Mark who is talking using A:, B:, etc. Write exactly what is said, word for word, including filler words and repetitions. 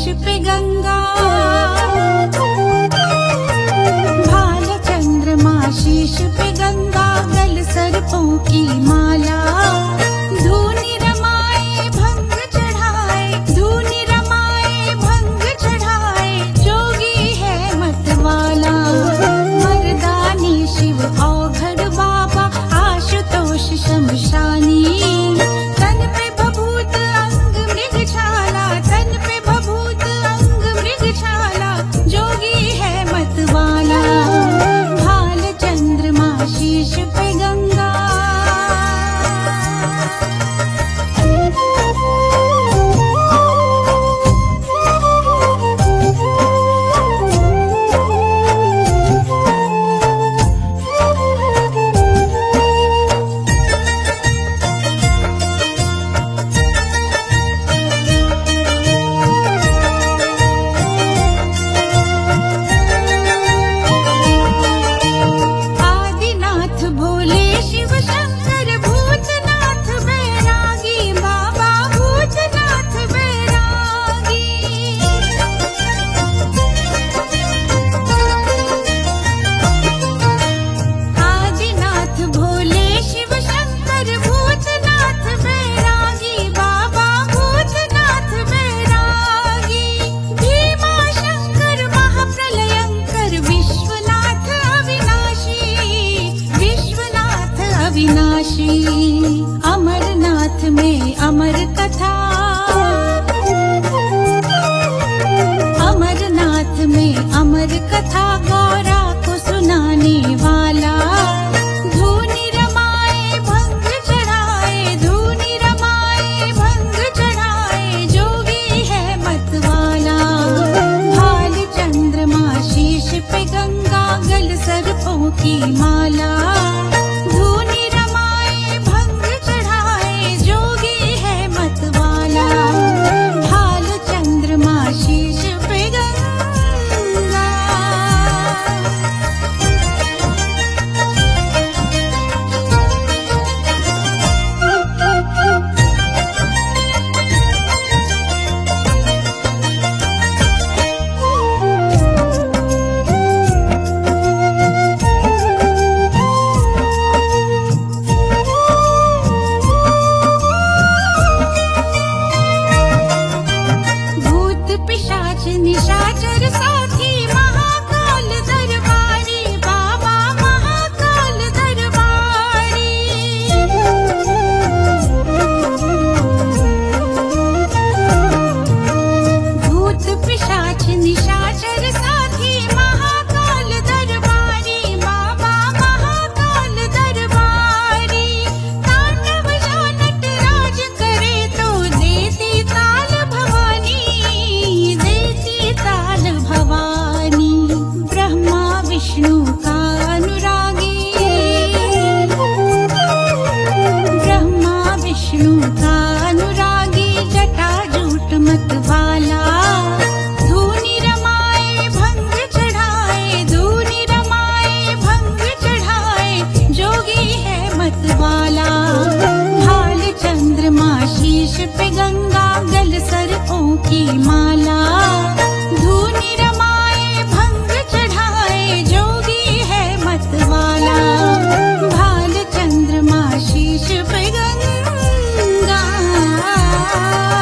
A: पे गंगा, भाल चंद्रमा शीश पे गंगा, गल सर्पों की माला। धूनी रमाए भंग चढ़ाए, धूनी रमाए भंग चढ़ाए, जोगी है मतवाला। मर्दानी शिव औघड़ बाबा, आशुतोष शमशानी। तन पे भभूत अंग मृगछाला, तन पे भभूत अंग मृगछाला, जोगी है मतवाला। भाल चंद्रमा शीश पे गंगा। आदिनाथ भोले शिव शंकर, भूतनाथ बैरागी बाबा, भूतनाथ बैरागी। आदिनाथ भोले शिव शंकर, भूतनाथ बैरागी बाबा, भूतनाथ बैरागी। भीमा शंकर महाप्रलयंकर, विश्वनाथ अविनाशी, विश्वनाथ अविनाशी। अमरनाथ में अमर कथा, अमरनाथ में अमर कथा, गौरा को सुनाने वाला। धूनी रमाए भंग चढ़ाए, धूनी रमाए भंग चढ़ाए, जोगी है मतवाला। भाल चंद्रमा शीश पे गंगा, गल सर्पों की माला। धूनी रमाए भंग चढ़ाए, जोगी है मतवाला। भाल चंद्रमा शीश पे गंगा। भूत पिशाच निशाचर साथी, महाकाल दरबारी बाबा, महाकाल दरबारी। भूत पिशाच निशाचर साथी, महाकाल दरबारी बाबा, महाकाल दरबारी। तांडव जो नटराज करे, तो देती ताल भवानी, देती ताल भवानी। ब्रह्मा विष्णु का अनुरागी, ब्रह्मा विष्णु का अनुरागी, जटाजूट मतवाला। धूनी रमाए भंग चढ़ाए, धूनी रमाए भंग चढ़ाए, जोगी है मतवाला। भाल चंद्रमा शीश पे गंगा, गल सर्पों की माला। धूनी रमाए भंग चढ़ाए, जोगी है मतवाला। भाल चंद्रमा शीश पे गंगा।